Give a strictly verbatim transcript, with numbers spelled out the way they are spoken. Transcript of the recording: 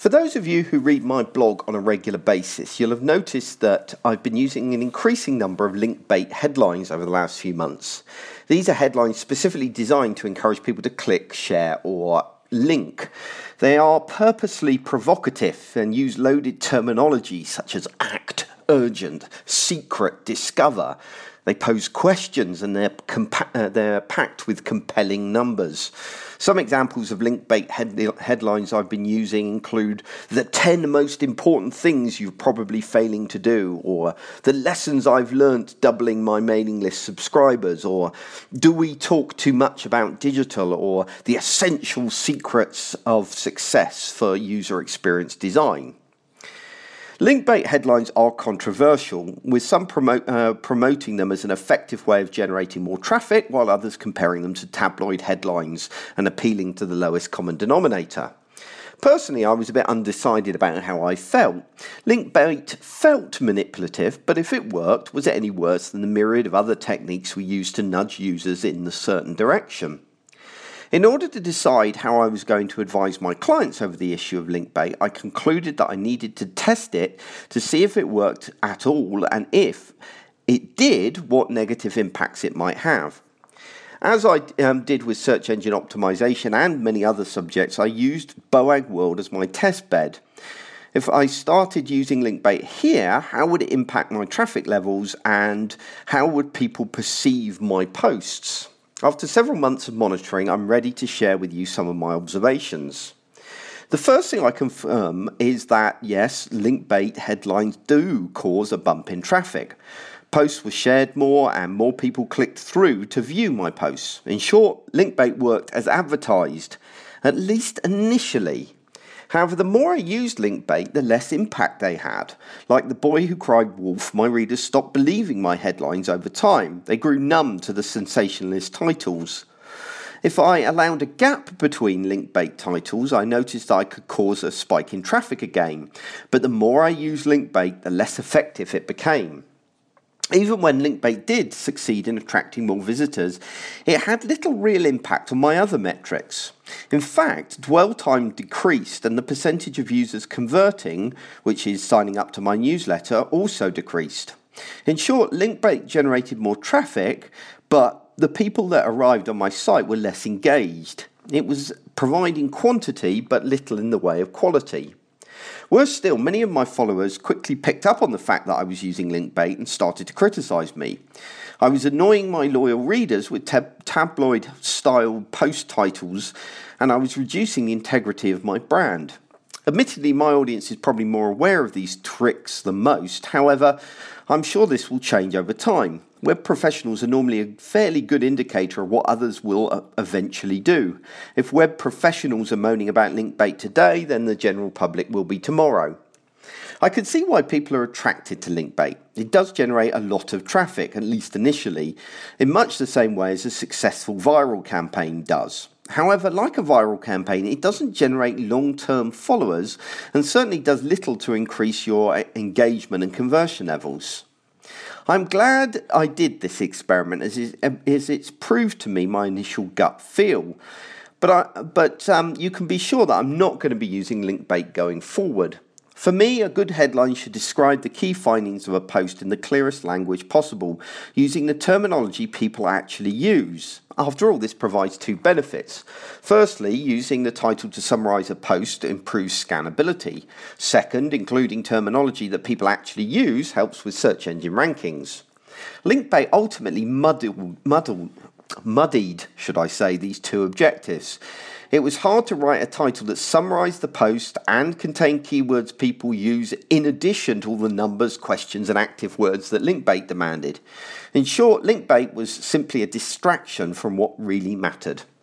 For those of you who read my blog on a regular basis, you'll have noticed that I've been using an increasing number of link bait headlines over the last few months. These are headlines specifically designed to encourage people to click, share, or link. They are purposely provocative and use loaded terminology such as act, urgent, secret, discover. They pose questions and they're, compa- uh, they're packed with compelling numbers. Some examples of link bait head- headlines I've been using include the ten most important things you're probably failing to do, or the lessons I've learnt doubling my mailing list subscribers, or do we talk too much about digital, or the essential secrets of success for user experience design. Link bait headlines are controversial, with some promote, uh, promoting them as an effective way of generating more traffic, while others comparing them to tabloid headlines and appealing to the lowest common denominator. Personally, I was a bit undecided about how I felt. Link bait felt manipulative, but if it worked, was it any worse than the myriad of other techniques we use to nudge users in a certain direction? In order to decide how I was going to advise my clients over the issue of link bait, I concluded that I needed to test it to see if it worked at all, and if it did, what negative impacts it might have. As I um, did with search engine optimization and many other subjects, I used Boag World as my test bed. If I started using link bait here, how would it impact my traffic levels, and how would people perceive my posts? After several months of monitoring, I'm ready to share with you some of my observations. The first thing I confirm is that, yes, link bait headlines do cause a bump in traffic. Posts were shared more and more people clicked through to view my posts. In short, link bait worked as advertised, at least initially. However, the more I used link bait, the less impact they had. Like the boy who cried wolf, my readers stopped believing my headlines over time. They grew numb to the sensationalist titles. If I allowed a gap between link bait titles, I noticed I could cause a spike in traffic again. But the more I used link bait, the less effective it became. Even when link bait did succeed in attracting more visitors, it had little real impact on my other metrics. In fact, dwell time decreased and the percentage of users converting, which is signing up to my newsletter, also decreased. In short, link bait generated more traffic, but the people that arrived on my site were less engaged. It was providing quantity, but little in the way of quality. Worse still, many of my followers quickly picked up on the fact that I was using link bait and started to criticise me. I was annoying my loyal readers with tab- tabloid-style post titles, and I was reducing the integrity of my brand. Admittedly, my audience is probably more aware of these tricks than most. However, I'm sure this will change over time. Web professionals are normally a fairly good indicator of what others will eventually do. If web professionals are moaning about link bait today, then the general public will be tomorrow. I can see why people are attracted to link bait. It does generate a lot of traffic, at least initially, in much the same way as a successful viral campaign does. However, like a viral campaign, it doesn't generate long-term followers and certainly does little to increase your engagement and conversion levels. I'm glad I did this experiment as, it, as it's proved to me my initial gut feel. But, I, but um, you can be sure that I'm not going to be using link bait going forward. For me, a good headline should describe the key findings of a post in the clearest language possible, using the terminology people actually use. After all, this provides two benefits. Firstly, using the title to summarize a post improves scannability. Second, including terminology that people actually use helps with search engine rankings. Link bait ultimately muddled, muddled, muddied, should I say, these two objectives. It was hard to write a title that summarised the post and contained keywords people use in addition to all the numbers, questions and active words that link bait demanded. In short, link bait was simply a distraction from what really mattered.